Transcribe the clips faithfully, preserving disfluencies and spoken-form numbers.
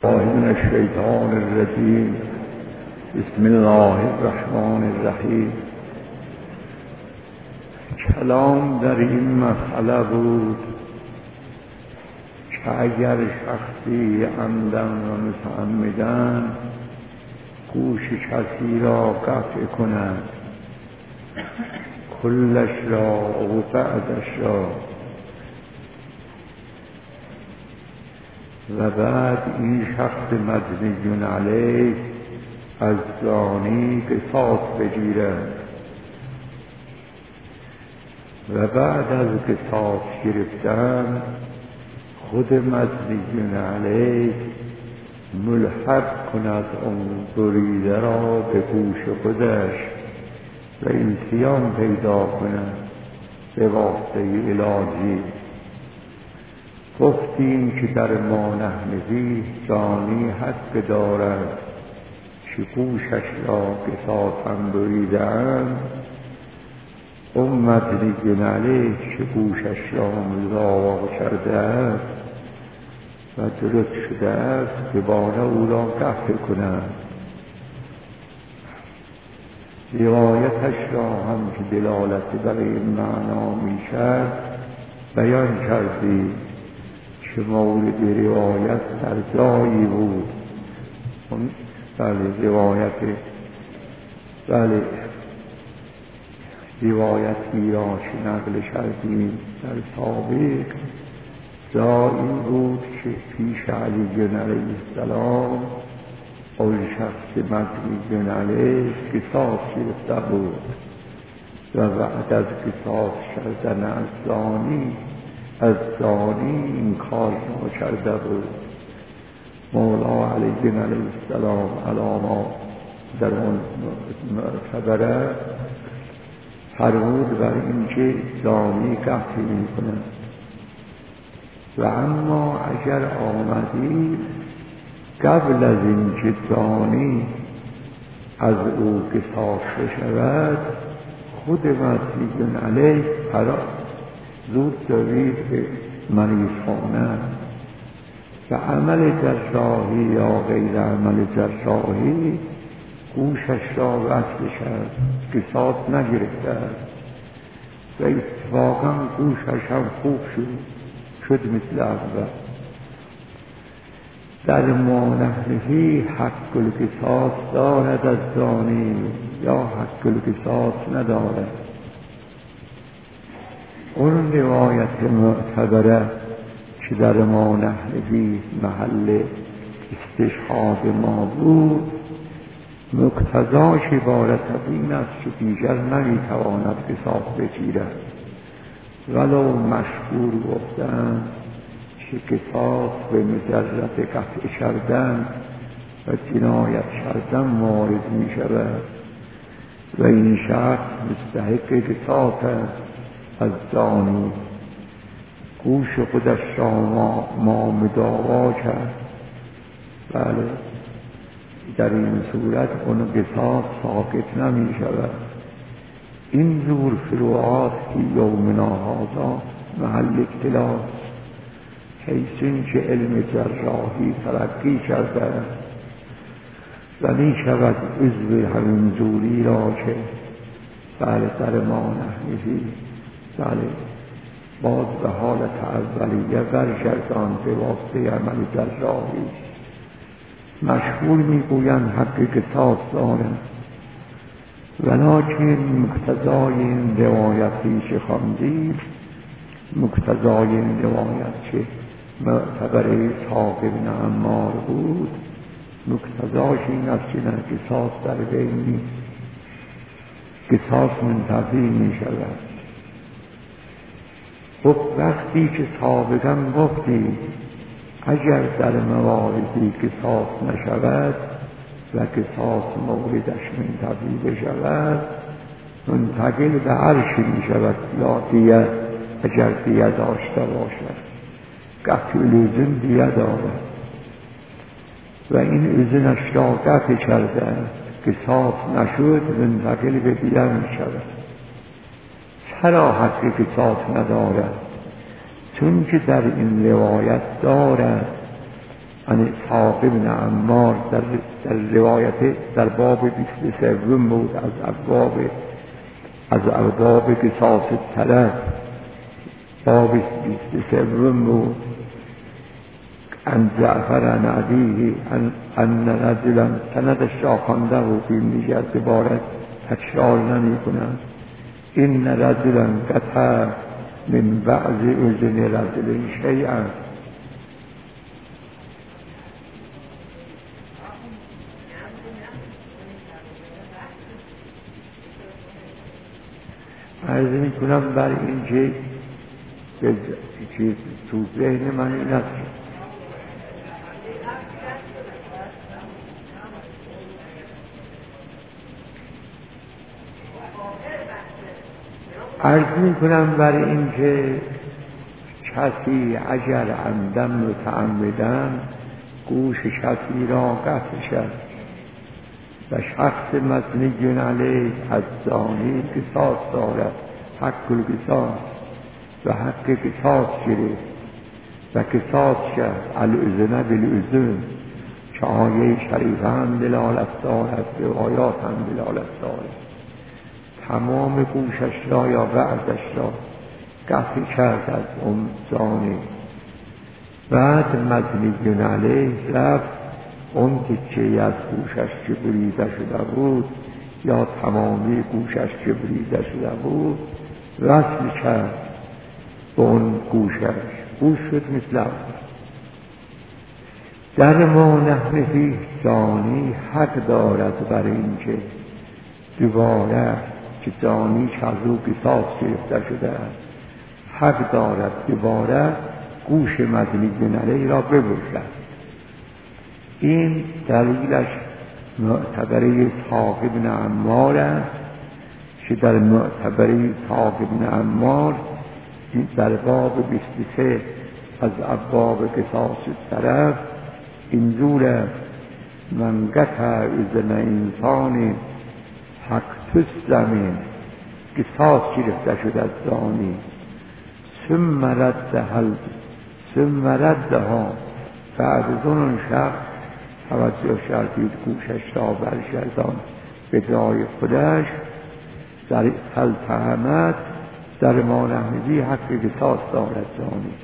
من الشیطان الرجیم. بسم الله الرحمن الرحیم. کلام در این مسئله بود که اگر شخصی عمدن و متعمدن گوش کسی را قطع کند، کلش را و بعدش را، و بعد این شخص مدنی علیه از زانی قصاص بگیرد و بعد از قصاص گرفتن خود مدنی علیه ملحق کند اون بریده را به گوش خودش و التیام پیدا کند به واسطه علاجی. گفتیم که در ما نحنفی زانی حق دارد که گوشش را قصاصاً بریده‌اند، اون مدنی علیه که گوشش را مزاوا کرده است و درست شده است که بانه او را قطع کند. روایتش را هم که دلالت بر این معنا می کرد بیان کردیم که مورد روایت در جایی بود. بله روایت بله روایتی را که نقل کردیم در سابق جایی بود که پیش علی علیه السلام اون شخص مدنی علیه قصاص گرفته بود و بعد از قصاص کردن از زانی از زانی این کار را کرده بود. مولا علی علیه السلام علامه در اون معتبره فرمود بر اینکه زانی قطع می کند. و اما اگر آمدی قبل از اینکه زانی از او قصاص بشود، خود مسیح علیه فرا زود دوید به مریض خانه و عمل جراحی یا غیر عمل جراحی گوشش را وصل کرد، قصاص نگرفته است و اتفاقا گوشش هم خوب شد شد مثل اول. در ما نحنفی حق القصاص دارد از زانی یا حق القصاص ندارد. اون روایت معتبره که در ما نحنفی محل استشهاد ما بود مقتضاش عبارت این است که دیگر نمیتواند قصاص بگیرد، ولو مشهور گفتند که قصاص به مجرد قطع کردن و جنایت کردن وارد می شود و این شخص مستحق قصاص است از زانی. گوش خودش را ما, ما مداوا کرد. بله در این صورت اون قصاص ساقط نمی شود. این زور فروعات که یومنا هذا محل اختلاف، حیث این که علم جراحی ترقی کرده و می شود عضو همین زوری را که بله در ما نحنفی بله باز به حالت اولیه برگردان به واسطه عمل جراحی. مشهور میگویند حق قصاص دارد، ولکن مقتضای این روایتی که خواندیم، مقتضای این روایت که معتبر ساق بن عمار بود، مقتضاش این است که نه قصاص در بین نیست، قصاص منتفی می شود. خب وقتی که سابقا گفتیم اگر در مواردی قصاص نشود و قصاص موردش منتفی بشود منتقل به عرش می شود یا دیه اگر دیه داشته باشد. قطع الاذن دیه دارد و این اذنش را قطع کرده قصاص نشد منتقل به دیه می شود. چرا حق قصاص ندارد؟ چون که در این روایت دارد ان اسحاق بن عمار در, در روایت در باب بیست و سوم بود از ابواب از ابواب قصاص الطرف، باب بیست و سوم بود. ان جعفر عن عدیه ان, ان رجلا سندش را خوانده و فیلم دیگر عبارت تکرار نمی کنند. این رجلا قطع من بعض اذن رجل شیئا. عرض می کنم بر این که چیز تو ذهن من این است، عرض می کنم بر این که کسی اگر عمدن متعمدن گوش کسی را قطع شد و شخص مزنی علیه از زانی قصاص دارد، حق القصاص و حق قصاص گرفت و قصاص شد الاذن بالاذن که آیه شریفه هم دلالت دارد، روایات هم دلالت دارد. تمام گوشش را یا بعضش را قطع کرد از اون زانی. بعد مزنی علیه رفت اون تیکه‌ای از گوشش که بریده شده بود یا تمامی گوشش که بریده شده بود وصل کرد به اون گوشش، گوش شد مثل اول. در ما نحنفی زانی حق دارد بر این که دوباره که زانی که از او قصاص گرفته شده حق دارد دوباره گوش مزنی علیه را ببرد. این دلیلش معتبره اسحاق بن عمار است که در معتبره اسحاق بن عمار در باب بیست و سه از ابواب قصاص الطرف اینجور من قطع اذن انسان حق تسلمین قصاص گرفته شد از زانی ثم ردها ثم ردها بعد از اون شخص توجه شدید گوشش را برگردان به جای خودش در فلتهمت در ما نحنفی حق قصاص دارد زانی.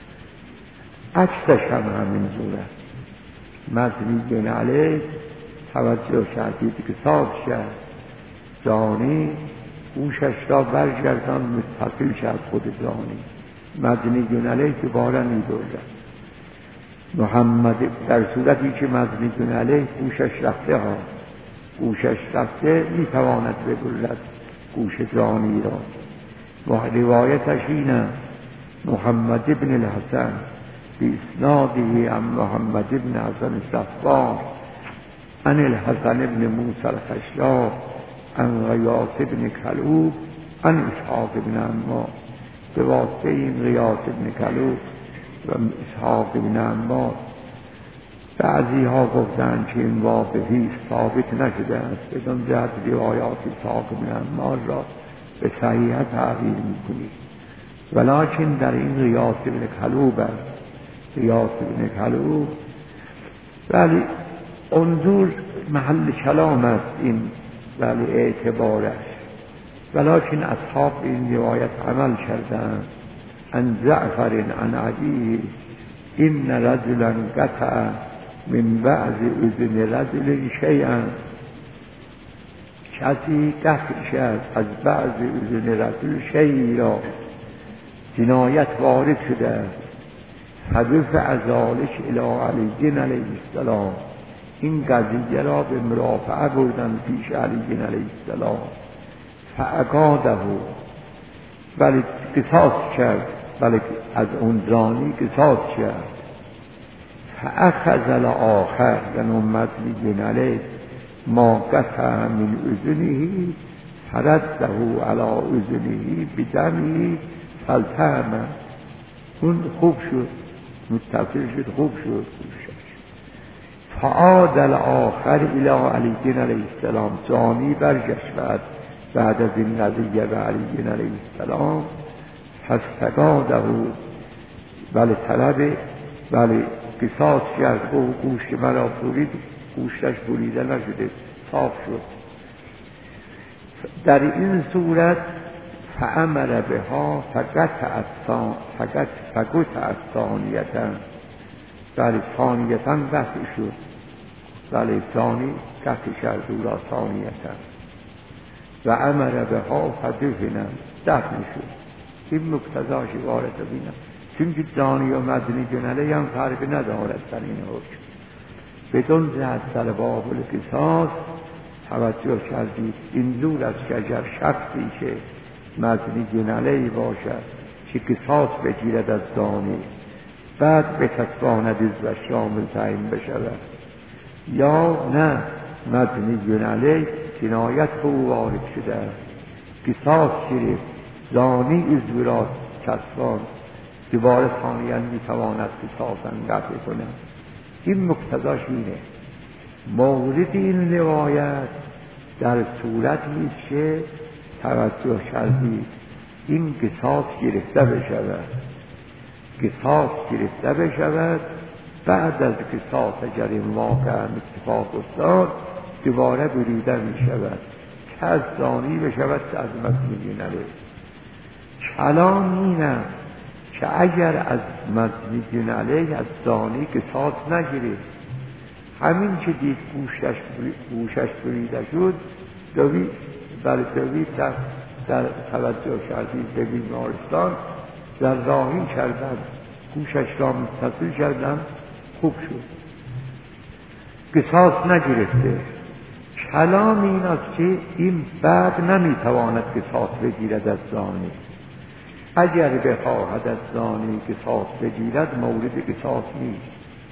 عکسش هم همین جور است. مزنی علیه توجه شدید قصاص شد زانی گوشش را برگردان متصل شد خود زانی. مزنی علیه دوباره می‌برد. محمد در صورتی که مزنی علیه گوشش رفته ها گوشش رفته میتواند ببرد گوش زانی را. و روایتش اینه محمد ابن الحسن باسناده عن محمد ابن حسن صفار عن الحسن ابن موسی الخشاب عن غیاث ابن کلوب عن اسحاق ابن عمار. به واسطه این غیاث ابن کلوب و اسحاق ابن عمار بعضی ها گفتند که این واقعی ثابت نشده است، بدون جهت روایات اسحاق ابن عمار را به صحیحت تعبیر میکنید. ولکن در این غیاث ابن کلوب است، غیاث ابن کلوب ولی انظور محل کلام است این ولی اعتبارش، ولکن اصحاب این روایت عمل کردند. ان جعفر عن عدیه این رجلا قطع من بعض اذن رجل شیئا. کسی قطع شد از بعض اذن رجل شیئی را جنایت وارد شده است. حدث ازالش الی علی علیه السلام. این قضیه را به مرافعه بردن پیش علی علیه السلام. فاقاده ولی قصاص کرد، ولی از اون زانی قصاص کرد. فاخذ الاخر یعنی مزنی علیه ما قطع من اذنه فرده علی اذنه بدمه فالتهمه. اون خوب شد، متصل شد، خوب شد. فعاد الاخر الی علی علیه السلام. زانی برگشت بعد از این قضیه به علی علیه السلام. فاستقاده ولی طلب ولی قصاص کرد و گوشت مرا برید، گوشتش بریده نشده، صاف شد. در این صورت فأمر بها فقط فقط فقط از ثانیتن، بله ثانیتن قطع شد، بله ثانی قطع کرد او را ثانیتن. و امر بها فدفنن، دفن شد. این مقتضاش وارد بینم، چون که زانی و مزنی جنله هم فرق ندارد در این حکم. بدون زد در باب القصاص توجه کردید این زور است که اگر شخصی که مزنی جنله باشد که قصاص بگیرد از زانی، بعد بتتواند از و شامل تعیین بشود، یا نه مزنی جنله جنایت به او وارد شده قصاص گرفت، زانی از را کسبان دوباره ثانیاً میتواند قصاصاً قطع کند. این مقتضاش اینه. مورد این روایت در صورتی است که توجه کردید این قصاص گرفته بشود، قصاص گرفته بشود، بعد از قصاص اگر این واقع اتفاق افتاد دوباره بریده می شود که از زانی بشود که از مزنی جنله. کلام این است که اگر از مزنی جنله از زانی قصاص نگیرید، همین که دید گوشش گوشش بریده شد دوید بر دوید در, در توجه کردید به بیمارستان در راهی کردن، گوشش را متصل کردن، خوب شد، قصاص نگرفته. کلام این است که این بعد نمیتواند قصاص بگیرد از زانی. اگر بخواهد از زانی قصاص بگیرد مورد قصاص نیست.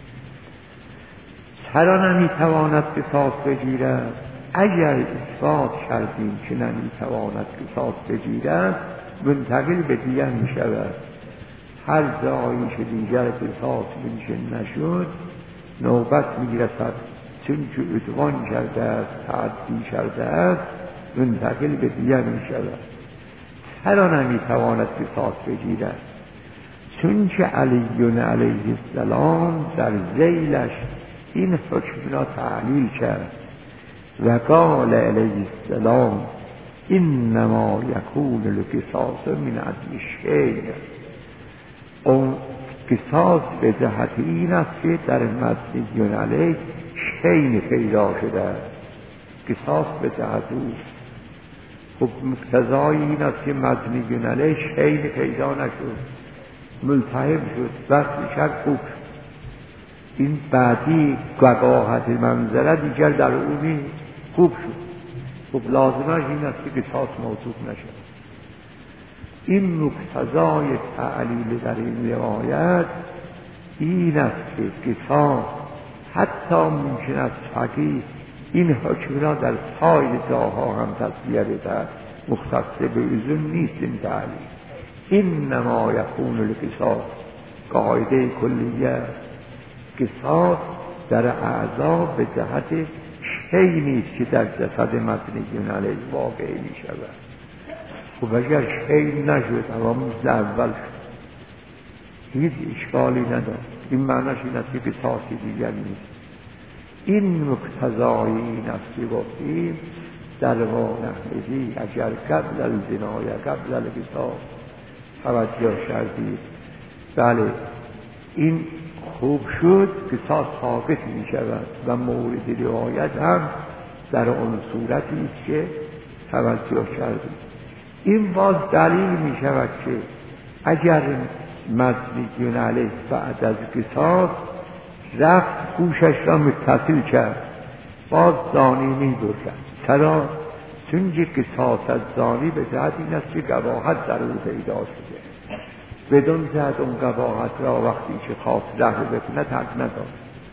چرا نمیتواند قصاص بگیرد؟ اگر اثبات کردیم که نمیتواند قصاص بگیرد منتقل به دیگر میشود. هر جایی که دیگر قصاص منشن نشد نوبت میرسد، چون که عدوان کرده است، تعدی کرده است، منتقل به دیگر میشود. چرا نمیتواند قصاص بگیرد؟ چون که علی علیه السلام در ذیلش این حکم را تعلیل کرد و قال علیه السلام انما یکون القصاص من عدل شیء. اون قصاص به جهت این است که در مزنی جنله شیء پیدا شده است، قصاص به جهت اوست. خب مقتضای این است که مزنی جنله شیء پیدا نشد، ملتهب شد، وقتی شد خوب شد. این بعدی وقاحت منظره دیگر در اونی خوب شد. خب لازمش این است که قصاص موجود نشد. این مقتضای تعلیل در این روایت این است که قصاص حتی ممکن است فقیه این حکم را در سایر جاها هم تصویه بده، مختص به اذن نیست این تعلیل. انما یکون القصاص قاعده کلیه، قصاص در اعضا به جهت شیء نیست که در جسد مزنی جنله واقع می شود. خب اگر شیء نشد اما مثل اول شد هیچ اشکالی ندارد. این معنیش این است که قصاصی دیگر نیست. این مقتضای این است که گفتیم در نحوی اگر قبل الزنا یا قبل القصاص توجه کردید، بله این خوب شد، قصاص ثابت می شود و مورد روایت هم در اون صورتی است که توجه کردید. این باز دلیل می شود که اگر مزنی جنله بعد از قصاص رفت گوشش را متصل کرد، باز زانی می برد. چرا؟ چون که قصاص از زانی به جهت این است که قباحت در او پیدا شده، بدون زد اون قباحت را وقتی که خواست رهو بکنه ترک نداد.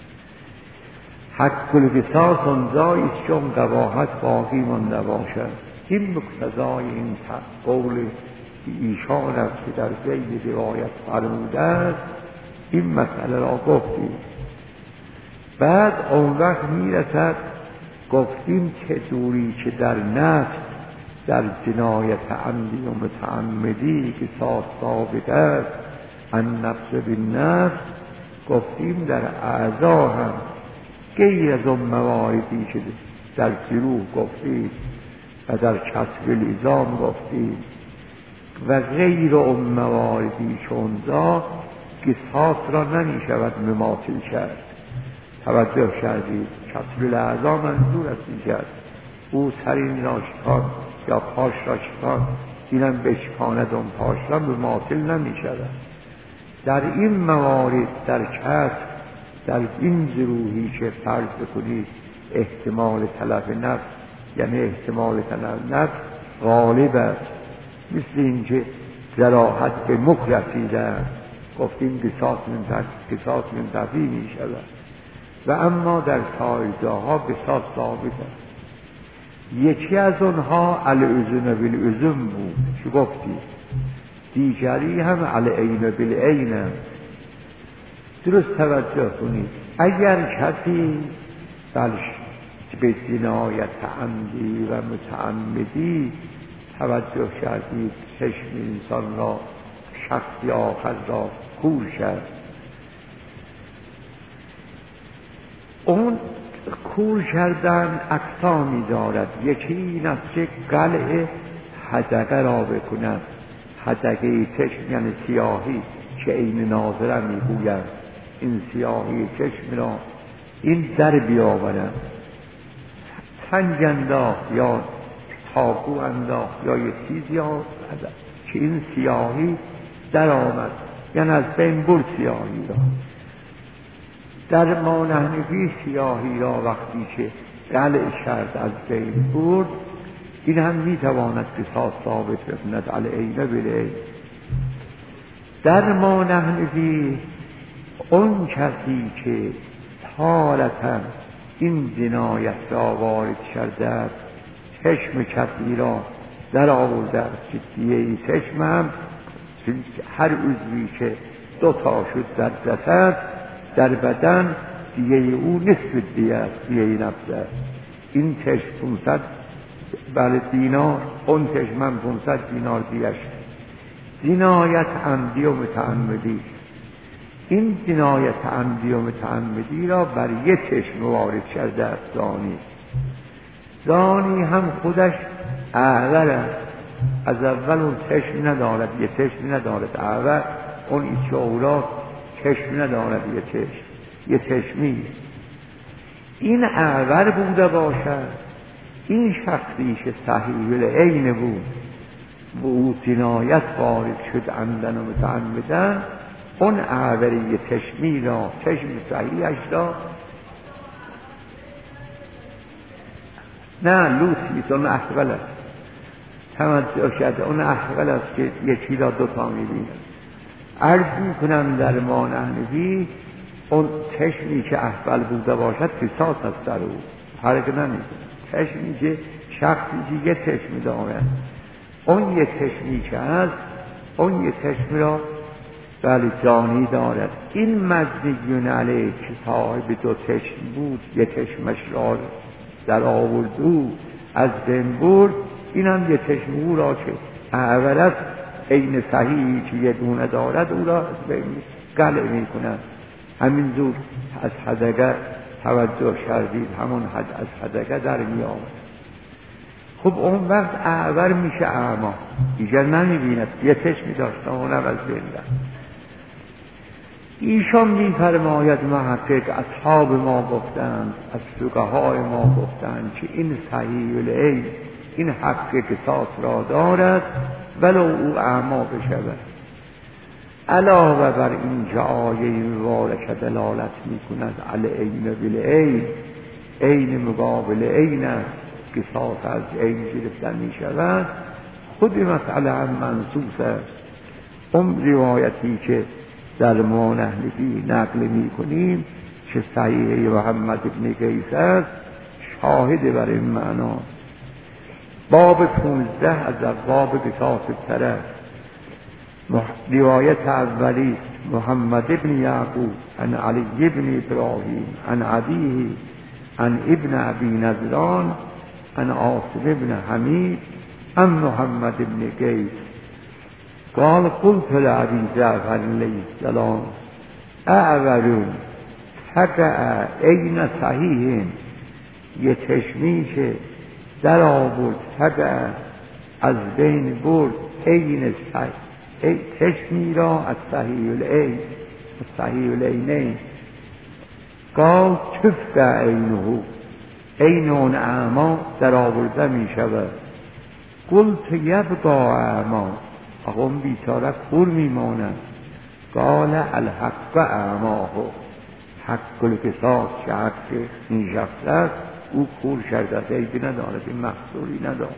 حق القصاص اونجایی است که اون قباحت باقی مانده باشد. این مقتضای این قول ایشان است که در ذیل روایت فرموده است. این مسئله را گفتیم. بعد اون وقت میرسد گفتیم که دوری که در نفس در جنایت عمدی و متعمدی که ساز ثابت است ان نفس بالنفس گفتیم در اعضا هم غیر از اون مواردی که در جروح گفتیم و در کسر العظام گفتیم و غیر اون مواردی چونزا قصاص را نمی شود مماثل کرد. توجه کردید؟ کسر الاعضا منظور است اینجا او سرین را شکان یا پاش را شکان، اینم بشکاند اون پاش را مماثل نمی شود. در این موارد در کسر در این جروحی که فرض بکنید احتمال تلف نفس یعنی احتمال تلف نفس غالب است، مثل اینکه جراحت به مخ رسیده گفتیم قصاص من قصاص من تفی می شود و اما در سایر جاها قصاص ثابت است. یکی از اونها الاذن بالاذن بود که گفتیم، دیگری هم العین بالعین. درست توجه کنید، اگر کسی بلش به جنایت عمدی و متعمدی توجه کردید چشم انسان را شخصی آخر را کور کرد، اون کور کردن اقسامی دارد. یکی این است که قلع حدقه را بکند، حدقه چشم یعنی سیاهی که عین ناظره میگوید، این سیاهی چشم را این در بیاورد، سنگ انداخت یا تاقو انداخت یا یک چیزی آورد که این سیاهی در آمد، یعنی از بین برد سیاهی را. در ما نحنفی سیاهی را وقتی که قلع کرد از بین برد، این هم میتواند قصاص ثابت بکند العین بالعین. در ما نحنفی اون کسی که حالتا این جنایت را وارد کرده است، چشم کسی را در آورده است که دیه چشم هم هر عضوی که دو تا شد در جسد در بدن دیه او نصف دیه است، دیه نفس است. این چشم پونصد بله دینار، اون چشم هم پونصد دینار دیهش. جنایت عمدی و متعمدی، این جنایت عمدی و متعمدی را بر یک چشم وارد کرده است زانی. زانی هم خودش اعور است، از اول اون چشم ندارد، یه چشم ندارد، اعور اون ایچه اولاد چشم ندارد، یه چشم یه چشمی. این اعور بوده باشد، این شخصی که صحیح العین بود و او جنایت وارد شد عمدن و متعمدن، اون اعور یه چشمی را، چشم صحیحش را نه لوسیست، اون احول است. توجه کرده اون احول است که یکی را دوتا میبیند. عرض میکنم در ما نحنفی اون چشمی که احول بوده باشد قصاص است در او، فرق نمیکنه. چشمی که شخصی که یه چشمی دارد، اون یه چشمی که هست، اون یه چشمی را بله جانی دارد. این مزنیون علیه که صاحب دو چشم بود، یه چشمش را در آورد او از بین برد، این هم یه چشم او را که اول است عین صحیحی که یه دونه دارد او را از بین قلع می کند. همین زور از حدقه توجه کردید، همون حد از حدقه در می آمد. خب اون وقت اعور میشه اعما، دیگر نمی بیند، یه چشمی داشته اونم از بین رفت. ایشان می فرماید محقق اصحاب ما گفتند، از فقهای ما گفتند که این صحیح العین این حق قصاص را دارد ولو او اعما بشود. علاوه بر این که آیه مبارکه دلالت می کند العین بالعین، عین مقابل عین است، قصاص از عین گرفتن می شود. خود مسئله هم منصوص است. اون روایتی که در ما نحنفی نقل می کنیم که صحیح محمد ابن قیس است، شاهد بر این معنا. باب پونزده از باب قصاص الطرف. روایت اولی محمد ابن یعقوب عن علی ابن ابراهیم عن ابیه عن ابن ابی نضران عن عاصم ابن حمید عن محمد ابن قیس قال قلت لأبي جعفر علیه السلام اعورون تقع عین صحیح، یه چشمی که در آورد تقع از بین برد عین صحیح، چشمی را از صحیح العین، صحیح العینین. قال تفقع عینه، عین اون اعما در آورده می شود. قلت یبقا اعما، آقا اون بیچاره کور می ماند. قال الحق اعماه، حق القصاص که حق این شخص است او کور شده است، عیبی ندارد، این محصولی ندارد.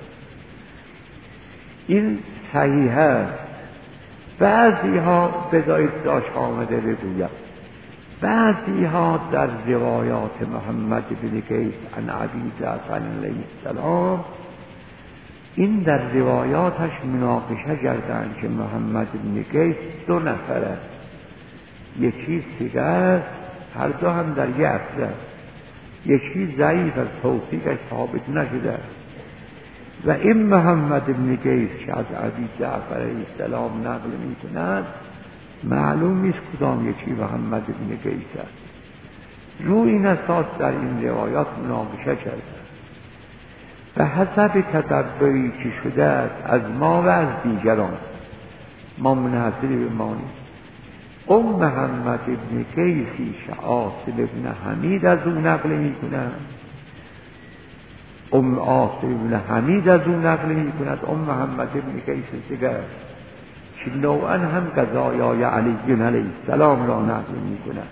این صحیح است. بعضی ها بذارید داشت آمده بگوید، بعضی ها در روایات محمد بن قیس عن ابی جعفر علیه السلام این در روایاتش مناقشه کردند که محمد بن قیس دو نفر است، یکی ثقه است، هر دو هم در یک اصل است، یکی ضعیف از توثیقش ثابت نشده است. و این محمد بن قیس که از ابی جعفر علیه السلام نقل می کند معلوم نیست کدام یکی محمد بن قیس است. روی این اساس در این روایات مناقشه کرده و حسب تتبعی که شده است از ما و از دیگران، ما منحصری به ما نیست. ام محمد بن قیسی که عاصم بن حمید از او نقل می کند، ام عاصم بن حمید از او نقل می کند، ام محمد بن قیس دیگر که نوعا هم قضایای علی علیه السلام را نقل می کند.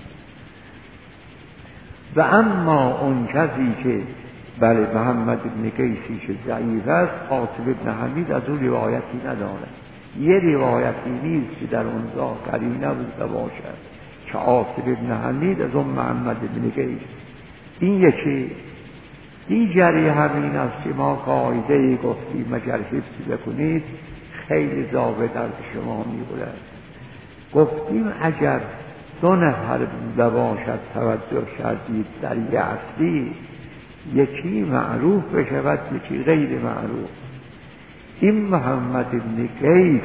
و اما اون کسی که بله محمد بن قیسی که ضعیف است، عاصم بن حمید از او روایتی ندارد. یه روایتی نیست که در اونجا قرینه بوده باشد که عاصم بن حمید از اون محمد بن قیس. این یکی. دیگری همین است که ما قاعده گفتیم مگر حفظ بکنید خیلی ضابط از شما می‌برد. گفتیم اگر دو نفر بوده باشد توجه کردید در یک اصلی، یکی معروف بشود یکی غیر معروف. این محمد بن قیس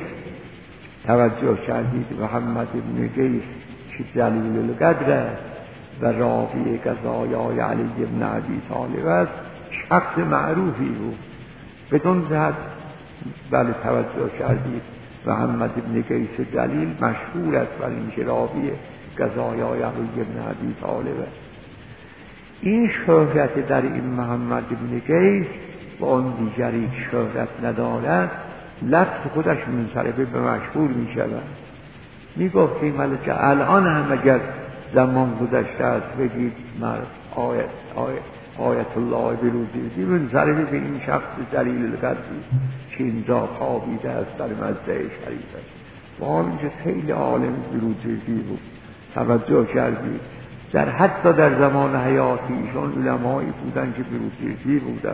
توجه کردید، محمد بن قیس که جلیل القدر و راوی قضایای علی بن ابی طالب است، شخص معروفی بود بدون جهت. بله توجه کردید محمد بن قیس جلیل مشهور است ولی اینکه راوی قضایای علی بن ابی طالب است. این شهرت در این محمد بن قیس و اون دیگری که شهرت ندارد لفظ خودش منصرفه به مشهور می شود. می گفتیم ولی که الان هم اگر زمان گذشته است بگید مرد آیت آیت آیت الله بروزی منصرفه به این شخص جلیل القدری که اینجا خوابیده است در مزرعه شریف است. و اینجا خیلی عالم بروزی بود. توجه کردید در حتی در زمان حیاتیشون علمایی بودن که بروزی بودن.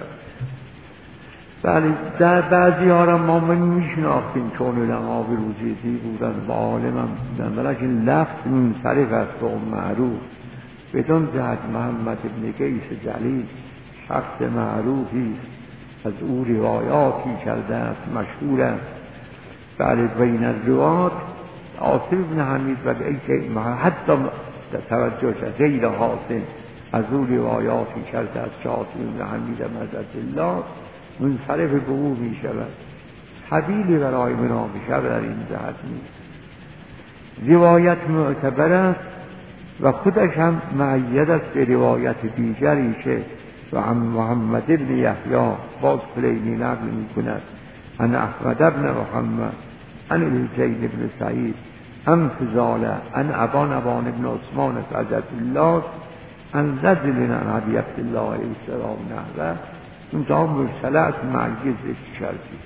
بله در بعضی ها را ما میشناختیم چون علما بروزی بودن و عالم هم بودن، ولیکن لفظ منصرف است و معروف بدون جهت. محمد بن قیس جلیل شخص معروفی از او روایاتی کرده است، مشهور است. بله بین الروات عاصم بن حمید و حتی توجه کرد غیر حاصل از او روایاتی کرده است که عاصم بن حمید مدد الله منصرف به او می شود. حبیلی برای مناقشه در این جهت نیست. روایت معتبر است و خودش هم معید است به روایت دیگری که و هم محمد بن یحیی باز کلینی نقل می کند ان احمد بن محمد ان الحسین بن سعید ان فضاله ان ابان ابان بن عثمان سعد الله ان رجل عن ابی عبدالله علیه السلام نحوه اونجا مرسله از معجز ذکر کردیم.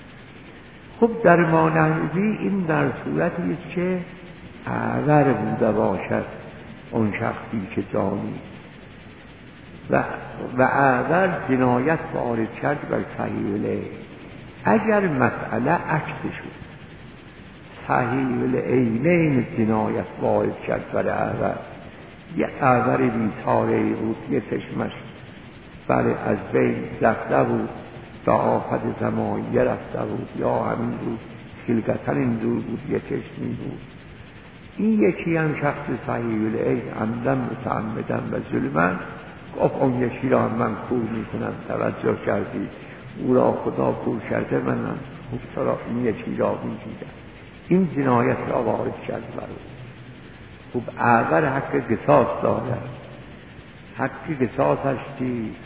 خب در ما نحوی این در صورتی است که اعور بوده باشد اون شخصی که دانی و و اعور جنایت وارد کرد بر صحیح العین. اگر مسئله عکس شد صحیح العینین جنایت وارد کرد بر اعور، یه اعور بیچاره‌ای بود، یه چشمش بله از بین رفته بود و آفت زمانیه رفته بود یا همین بود خلقتن این دور بود، یه چشمی بود این یکی هم شخص صحیح العین عمدن متعمدن و ظلمن گفت اون یکی را من کور میکنم، توجه کردید او را خدا کور کرده، من خوب را این یکی را میگیدم. این جنایت را وارد کرد برای خوب اول حق قصاص دارد. حق قصاصش چیست؟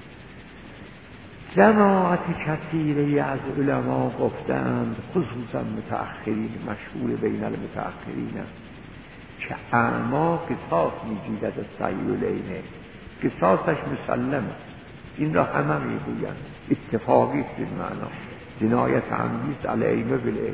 جماعت کثیره از علما گفتند، خصوصا متأخرین، مشهور بین المتأخرین، که اعما قصاص میگیرد از صحیح العینه، قصاصش مسلم، این را همه میگویند، اتفاقی است این معنا، جنایت عمدی است العینه بالعین.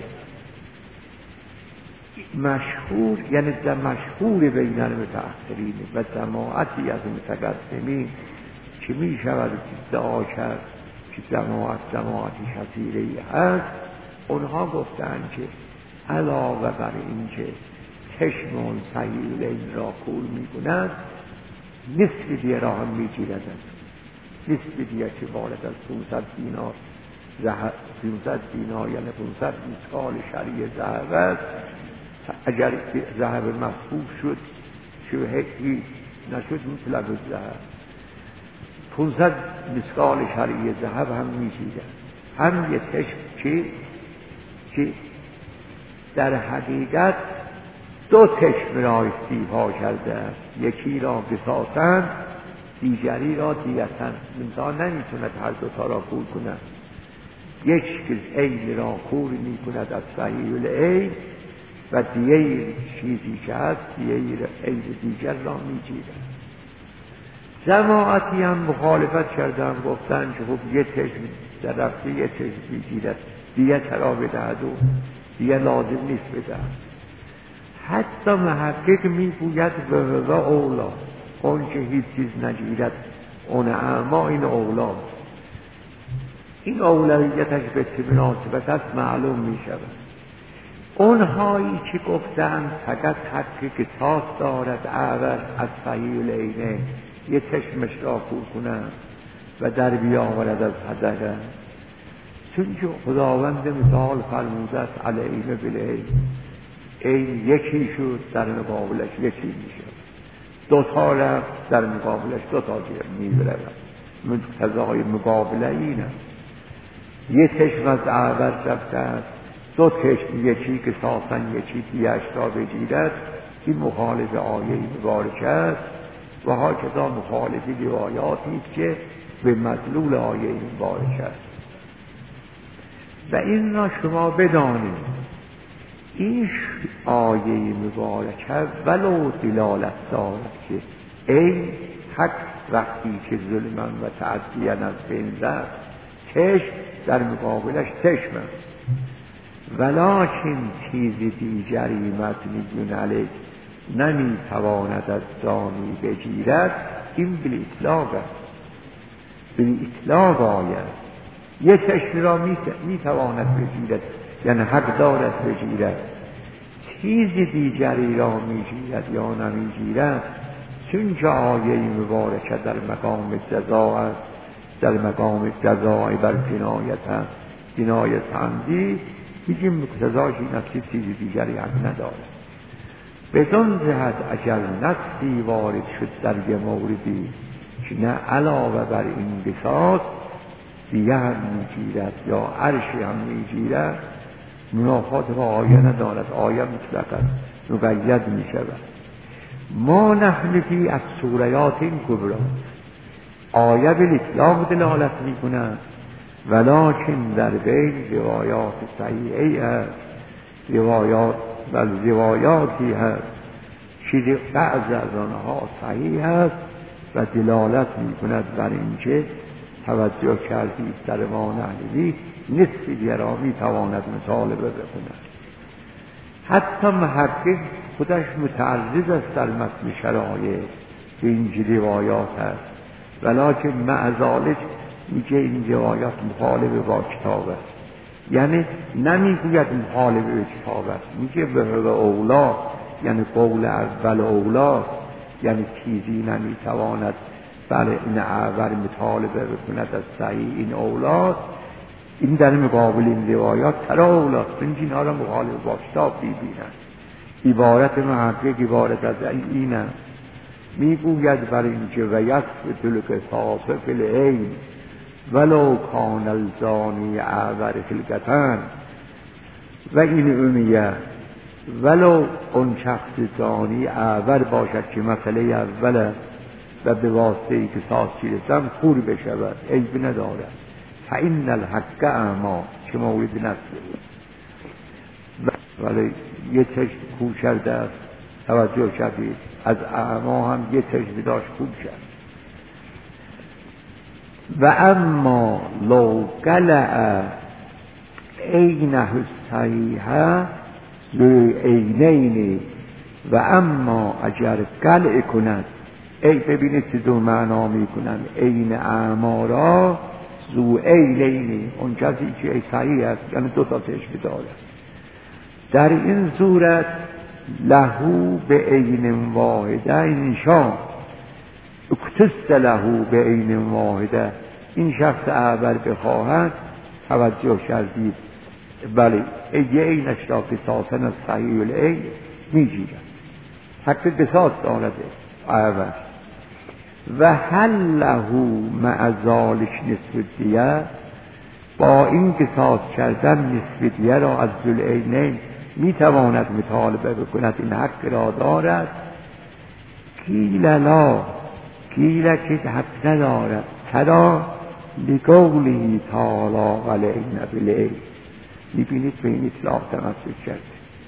مشهور یعنی در مشهور بین المتأخرین و جماعتی از متقدمین که می شود ادعا کرد که جماعت جماعتی کثیره هست، اونها گفتند که علاوه بر این که چشم اون صحیح العین را کور می کند، نصف دیه را هم می گیرد. نصف دیه که وارد از پانصد دینار پانصد دینار یعنی پانصد مسکال شریع ذهب است. اگر ذهب مصفوف شد که هیچ نشد مطلق ذهب، پانصد مسکال شریع ذهب هم می‌گیرد. هم یه چشم که که در حقیقت دو چشم را استیفا کرده است، یکی را قصاصاً دیگری را دیتاً. انسان نمیتوند هر دو تا را کور کند، یک که عین را کور میکند از صحیح العین و دیگه چیزی که هست دیگه عین دیگر را میگیرد. جماعتی هم مخالفت کردن، گفتن که خب یه چشم در رفته یه چشم میگیرد، دیگه چرا بدهد و دیگه لازم نیست بدهد. حتی محقق میگوید و اولا، اون که هیچ چیز نگیرد اون اعما این اولا، این اولویتش به چه مناسبت است معلوم می شود. اونهایی که گفتند فقط حق قصاص دارد عوض از صحیح العینه، یه چشمش را کور کنند و در بیاورد از حدقه، چون که خداوند مثال فرموده است العینه بالعین، این یکی شد در مقابلش یکی می شود، دو تا رفت در مقابلش دو تا می برود. مقتضای مقابله این است. یه چشم از عوض رفته است، دو چشم یکی قصاصاً یکی دیه‌اش را بگیرد، این مخالف آیه مبارکه است و هاکذا مخالف روایاتی است که به مدلول آیه مبارکه است. و این را شما بدانید این آیه مبارکه ولو دلالت دارد که این حق وقتی که ظلمن و تعدیاً از بین رفت، چشم در مقابلش چشم است، ولکن چیز دیگری مبنی علیه نمیتواند از دانی بگیرد، این بالاطلاق است، بالاطلاق آید. یه چشم را میتواند بگیرد یعنی حق دارد بگیرد، چیز دیگری را میگیرد یا نمیگیرد، چون که آیه مبارکه در مقام جزا است، در مقام جزای بر جنایت است، جنایت عمدی، هیچ مقتضاش این است که چیز دیگری هم ندارد. بدون جهت اگر نصی وارد شد در یه موردی که نه علاوه بر این قصاص دیگه هم میگیرد یا عرشی هم میگیرد، منافات با آیه ندارد، آیه مطلق است، مقید می شود. ما نحنفی از سوریات این کبرا، آیه به اطلاق دلالت می کند، ولکن در بین روایات صحیحی هست، روایات و روایاتی هست که بعض از آنها صحیح هست و دلالت می کند بر اینکه توجه کردید در ما نحنفی نصف دیگر را می تواند مطالبه بکند. حتی محقق خودش متعرض است در متن شرایع به این روایات هست، ولکن مع ذلک میگه این روایات مخالف با کتاب است، یعنی نمیگوید مخالف با کتاب است، میگه به اولا یعنی قول اول اولا، یعنی چیزی نمیتواند بله این اول مطالبه بکند از صحیح این اولاست، این در مقابل این روایات ترا اولاست، این اینها را مخالف با کتاب بیبینند. عبارت محقق عبارت از این است، میگوید بر اینکه و یثبت القصاص فی العین ولو کان الزانی اعور خلقة، و این امیه ولو اون شخص زانی اعور باشد که مسئله اوله و به واسطه قصاص رسم خور بشود عیب ندارد. فإن الحق اعمی که مورد نفسه، ولی یه چشم کور کرده است، توجه کردید، از اعما هم یه چشم داشت کور کرد. و اما لو قلع عینه الصحیحه لعینین، و اما اگر قلع کند، ای ببینید چه دو معنا میکنن، عین اعما را ذو عینین، اون کسی که صحیح است یعنی دو تا چشم دارد، در این صورت لهو به عین واحده انشان اکتست لهو به عین واحده، این شخص اعور بخواهد، توجه کردید، بله یه عینش را قصاصاً از صحیح العین میگیرد، حق قصاص دارد اعور. و هل لهو مع ذالک نصف دیه، با این قصاص کردن نصف دیه را از ذوالعینین میتواند مطالبه بکند، این حق را دارد. قیل لا، قیل که حق ندارد، چرا؟ لقوله تعالی علینا بالعین، میبینید به این اطلاق تمسک کرده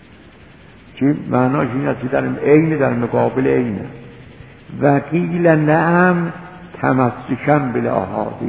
که معناش این است که در عین در مقابل عین. و قیل نعم تمسکا بالاحادیث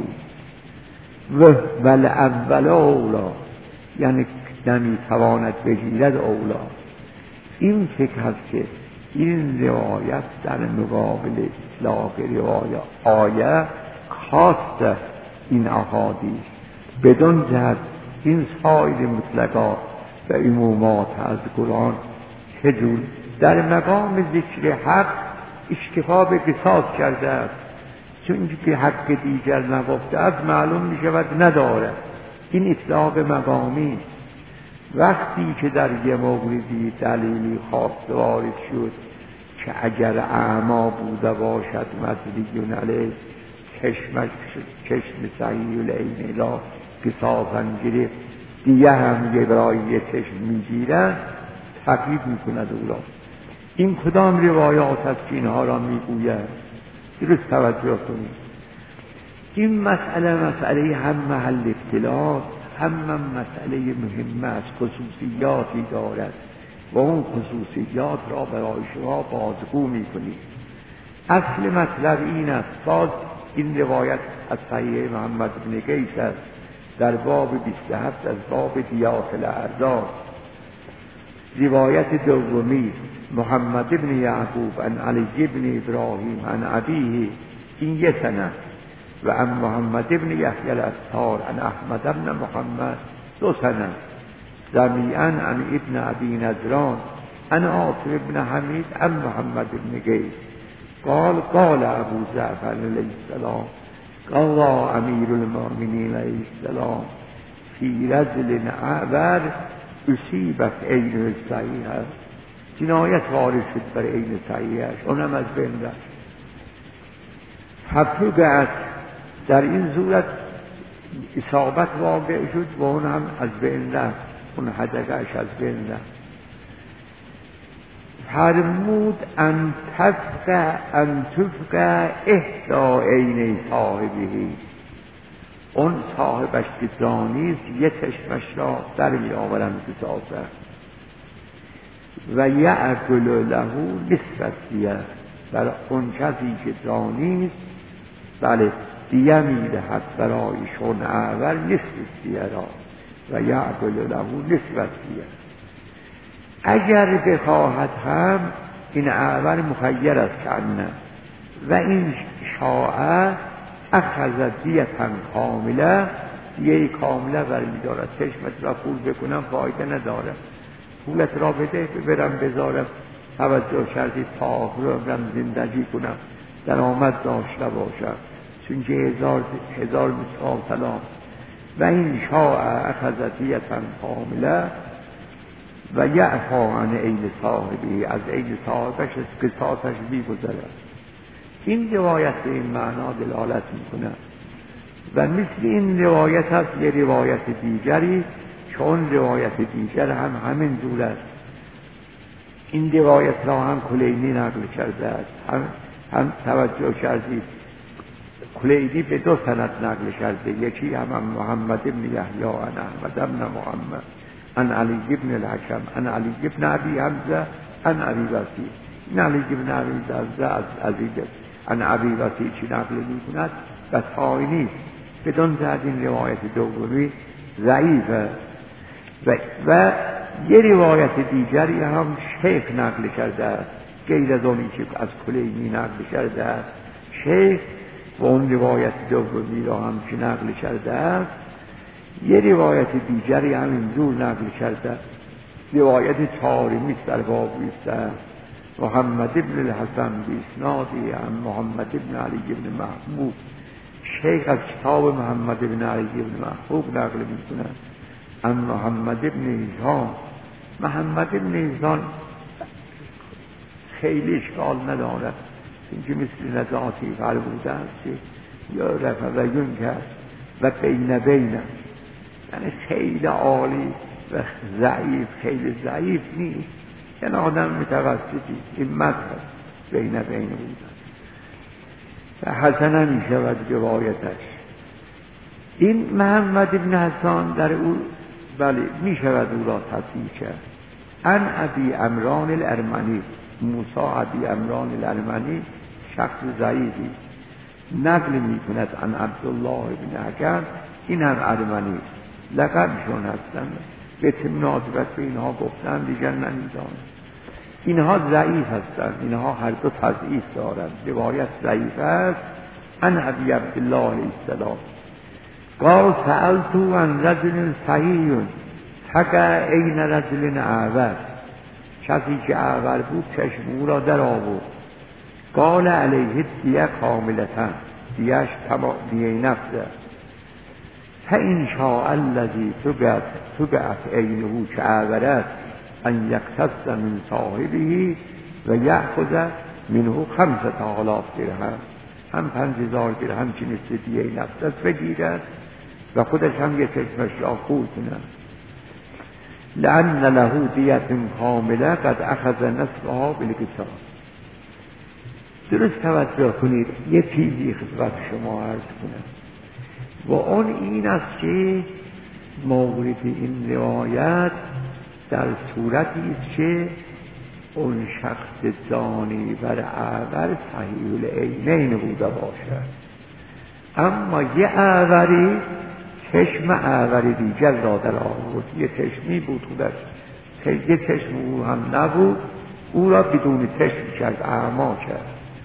و والاول اولا، یعنی نمیتواند بگیرد اولا. این فکر هست که این روایت در مقابل اطلاق روایت آیه خاص این احادیث، بدون جهت این سایر مطلقات و عمومات از قرآن چجور در مقام ذکر حق اکتفا به قصاص کرده است، چون که حق دیگر نگفته است معلوم می شود ندارد. این اطلاق مقامی. وقتی که در یه موردی دلیلی خاص وارد شد که اگر اعما بوده باشد مدلیون علیه چشمش چشم صحیح العین را قصاصاً گرفت، دیگه هم یه برای یه چشم میگیرن، تقیید میکند او را. این کدام روایات است که اینها را میگوید؟ درست توجه کنید. این مسئله مسئله هم محل اختلاف، هم مسئله مهمه است، خصوصیاتی دارد و اون خصوصیات را برای شما بازگو میکنید. اصل مطلب این است، باز این روایت از صحیح محمد بن قیس است در باب بیست و هفت از باب دیات الاعضاء. روایت دومی محمد بن یعقوب عن علی بن ابراهیم عن ابیه، این یک سند. و عن محمد بن یحیی العطار عن احمد بن محمد، دو سند. جمیعاً عن ابن ابی نجران عن عاصم بن حمید عن محمد بن قیس قال قال ابو جعفر علیه السلام قال امیر المؤمنین علیه السلام فی رجل اعور اصیبت عین صحیحه، جنایت وارد شد بر عین صحیحش، اونم از بین رفت. فبتدعت، در این صورت اصابت واقع شد و اون هم از بین رفت، اون حدقش از بین رفت. فرمود ان تفقه ان تفقه احدا عین صاحبه، اون صاحبش که زانیست یه چشمش را در می آورند قصاصه. و یأکل له نصف دیه، برای اون کسی که زانیست بله دیه می دهد برایشون اعور نصف دیه را، و یأکل له نصف دیه. اگر بخواهد هم این اعور مخیر است کنه و این شاعه اخذ دیتن کامله، دیه کامله برمی دارد. چشمت را پول بکنم فایده نداره، پولت را بده برم بذارم، توجه کردی تا آخرم زندگی کنم، درآمد داشته باشم، چون که هزار هزار مثال سلام. و این شاء اخذ دیتن کامله و یعفا عن عین صاحبی، از عین صاحبش از قصاصش می‌گذرد. این روایت به این معنا دلالت می‌کند و مثل این روایت است یه روایت دیگری، چون روایت دیگر هم همین جور است. این روایت را هم کلینی نقل کرده است، هم, هم توجه کردید کلینی به دو سند نقل کرده، یکی هم محمد بن یحیی عن احمد بن محمد عن علی بن الحکم عن علی بن ابی حمزه عن ابی وسیع. این علی بن ابی حمزه از عزیز عن ابی وسیع چی نقل می‌کند؟ بسایی نیست، بدون جهت این روایت دومی ضعیفه. و, و یه روایت دیگری هم شیخ نقل کرده است، غیر از اونی که از کلینی نقل کرده است. شیخ و اون روایت دومی را هم که نقل کرده است، یه روایت دیگری هم اینجور نقل کرده است. روایت طارمی است در باب است، محمد بن الحسن باسنادی هم محمد بن علی بن محبوب. شیخ از کتاب محمد بن علی بن محبوب نقل می‌کند ان محمد بن ایزان. محمد بن ایزان خیلی اشکال ندارد، اینکه مثل نزاتی فرموده است که یا رفع و یون کرد و بین بین، یعنی خیلی عالی و ضعیف، خیلی ضعیف نیست، یعنی آدم متوسطی، این مطلب بین بین بودن و حسن می شود روایتش. این محمد بن حسان در او بله می شود او را تصحیح کرد. ان ابی عمران الارمنی، موسی ابی عمران الارمنی شخص ضعیفی، نقل می کند ان عبدالله بن حکم، این هم ارمنی لقبشون هستند، به مناسبت به اینها گفتن دیگر نمیدانم. اینها ضعیف هستند، اینها هر دو تضعیف دارند، روایت ضعیف است. ان ابی عبدالله علیه السلام قال سألتو عن رجل صحیح حقا این رجل اعور، کسی که اعور بود چشم او را در آورد. قال علیه دیه کاملتن، دیهش تمام دیه نفسه. فإن شاء الذی تبعت عینه که اعورت ان یقتص من صاحبه و یأخذ منه خمسة آلاف درهم، هم پنج هزار درهم که مثل دیه نفسه بگیرد و خودش هم یک چشمش را خور کنه. لأن له دیت کامله قد اخذ نصفها بالقصاص. درست توجه کنید، یه چیزی خدمت شما عرض کنم و اون این است که مورد این روایت در صورتی است که اون شخص زانی بر اعور صحیح العینین بوده باشد، اما یه اعوری چشم اعور دیگر را در آورد، یه چشمی بود خودش، یه چشم او هم نبود، او را بدون چشم کرد، اعما کرد.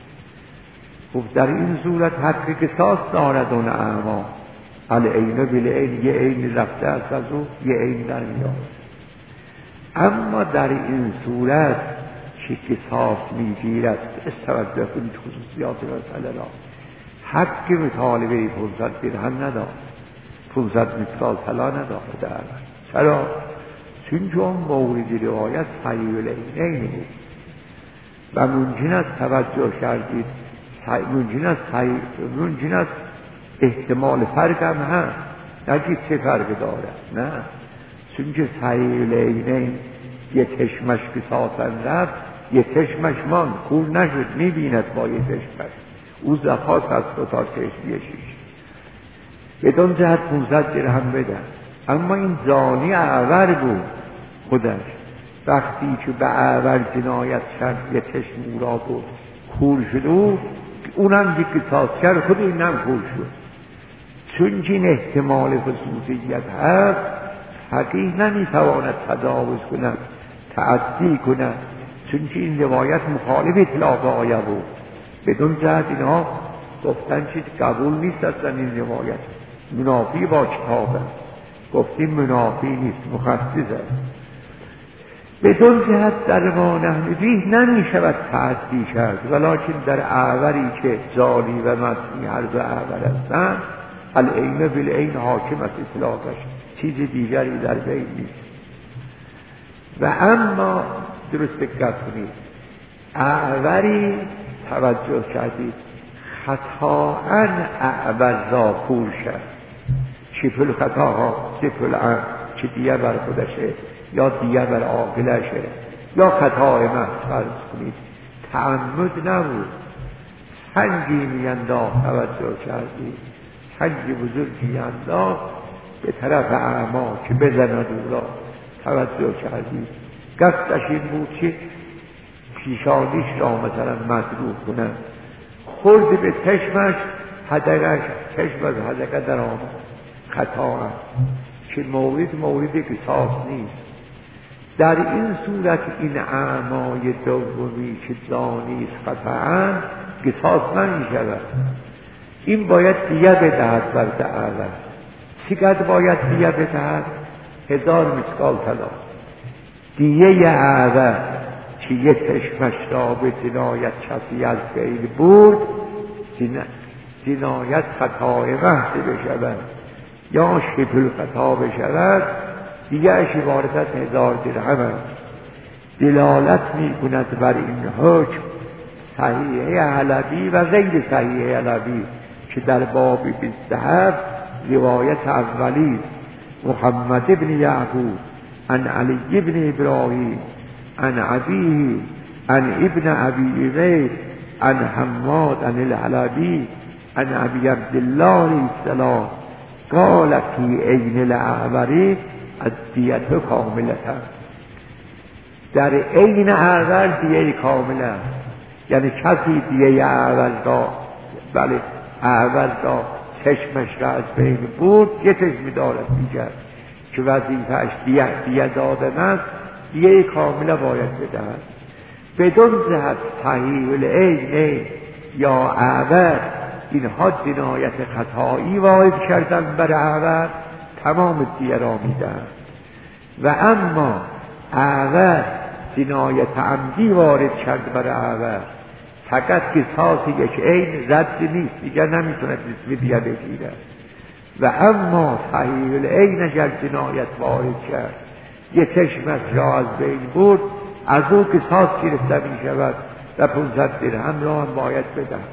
خب در این صورت حق قصاص دارد اون اعما، العین بالعین، یه عین رفته است از او، یه عین در میاد. اما در این صورت که قصاص میگیرد، استوجه کنید خصوصیات مسئله را، حق مطالبه پانصد درهم ندارد، پانصد مثقال طلا ندارد. چرا؟ چون اون مورد روایت صحیح العینین بود و ممکن است توجه کردید، ممکن است ممکن است احتمال فرق هم هست، نگید چه فرق دارد، نه، چون که صحیح العینین یه چشمش قصاصن رفت، یه چشمش مان کور نشد، میبیند با یه چشمش، او زکات از دو تا چشمی شیش بدون جهت پونصد درهم بدن. اما این زانی اعور بود خودش، وقتی که به اعور جنایت کرد یه چشم او را بود کور شد، او اونم یک قصاص کرد، خود اینم کور شد. چون که این احتمال خصوصیت هست، حقیق نمیتواند تجاوز کند، تعدی کند، چون که این روایت مخالف اطلاق آیه بود. بدون جهت اینها گفتن چیز قبول نیست اصلا، این روایت منافی با کتابه، گفتیم منافی نیست، مخصص است. بدون جهت در ما نحنفی نمی شود تعدی کرد، ولیکن در اعوری که زانی و مطمی هر دو اعور هستند، العین بالعین حاکم است اطلاقش، چیز دیگری در بین نیست. و اما درست دقت کنید، اعوری توجه کردید خطااً اعور را پور شد، چه پل خطاها چه پل ام، چه دیه بر خودشه یا دیه بر عاقلشه یا خطای محض فرض کنید، تعمد نبود، سنگی میانداخت توجه کردید، سنگ بزرگی میانداخت به طرف اعما که بزند او را، توجه کردید قصدش این بود که پیشانیش را مثلا مضروب کنن، خورد به چشمش، هدقش چشم از هدقه در آمد، خطا هم که مورد مورد قصاص نیست. در این صورت این اعمای دومی که دانیست قطعا قصاص نمی شود، این باید دیه بدهد بر اعور. چقدر باید دیه بدهد؟ هزار مسکال طلا. دیه اعور که یک چشمش را به جنایت کسی از بین برد، جنایت خطای محض بشود یا شبه خطا بشود، دیگه اش عبارت از هزار درهم است. دلالت می کند بر این حکم صحیح علوی و غیر صحیح علوی که در باب بیست و هفت روایت اولی محمد ابن یعقوب عن علی ابن ابراهیم عن ابیه عن ابن ابی عبید عن حماد عن العلوی عن ابی عبدالله علیه السلام قال فی عین الاعوری الدیت کاملتا، در عین اعور دیه کامله، یعنی کسی دیه اعور را، بله اعور را چشمش را از بین برد، یه چشم دارد دیگر که وظیفه‌اش دیه دیه دادن است، دیه کامله باید بدهد. بدون جهت صحیح العین یا اعور اینها جنایت خطایی وارد کردن بر اعور، تمام دیه را میدهد. و اما اعور جنایت عمدی وارد کرد بر اعور، فقط قصاص یک عین رد نیست، دیگر نمیتونه نسبی دیه بگیرد. و اما صحیح العین اگر جنایت وارد کرد، یک چشمش را از بین برد، از او قصاص گرفته می شود و پانصد درهم را هم باید بدهد.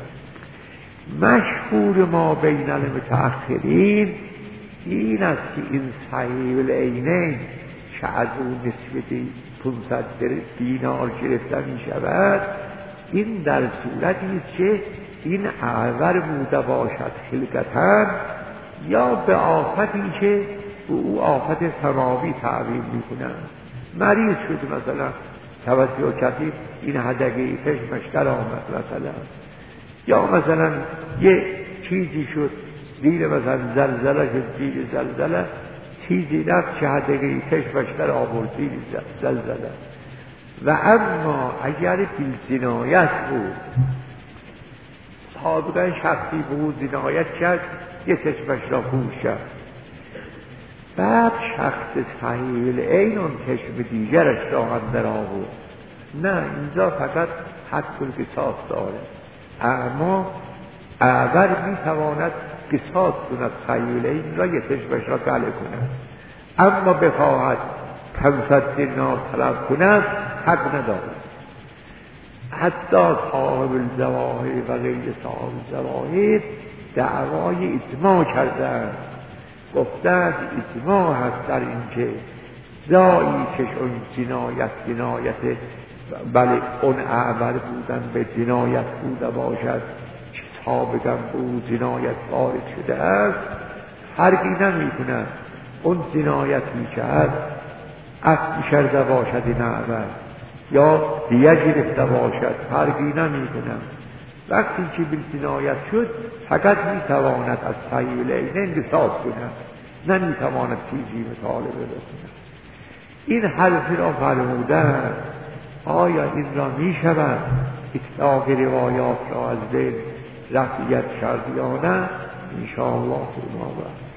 مشهور ما بین المتأخرین این است که این صحیح العینین که از اون نسبتی پانصد دینار گرفته می شود، این در صورتی است که این اعور بوده باشد خلقتاً یا به آفتی که او آفت سماوی تعبیر می کنند. مریض شد مثلا، توجه کردید این هدقه چشمش در آمد مثلا، یا مثلا یه چیزی شد زیر مثلا زلزله شد، زیر زلزله چیزی رفت که هدقه چشمش در آورد زیر زلزله. و اما اگر بیل جنایت بود، سابقا شخصی بود جنایت کرد، یه چشمش را پوش کرد، بعد شخص صحیح العین اون چشم دیگرش را هم در آورد، نه اینجا فقط حق القصاص داره. اما اعور می تواند قصاص کند صحیح العین را، یه چشمش را قلع کند، اما بخواهد پانصد دینار طلب کند حق ندارد. حتی صاحب الظواهر و غیر صاحب الظواهر دعوای اجماع کردند، گفتند اجماع هست در این که زایی که اون جنایت جنایت بله اون اعور بودن به جنایت بوده باشد که سابقا بود جنایت وارد شده است، فرقی نمی کند اون جنایت می کرد عفو کرده باشد این اعور یا دیه گرفته باشد، فرقی نمی کند. وقتی که به جنایت شد فقط می تواند از صحیح العینین قصاص کند، نه می تواند چیزی مطالبه بکند. این حرفی را فرمودن، آیا این را می شود اطلاق روایات را از دل رفعیت کرد یا نه؟ انشاءالله فرماده.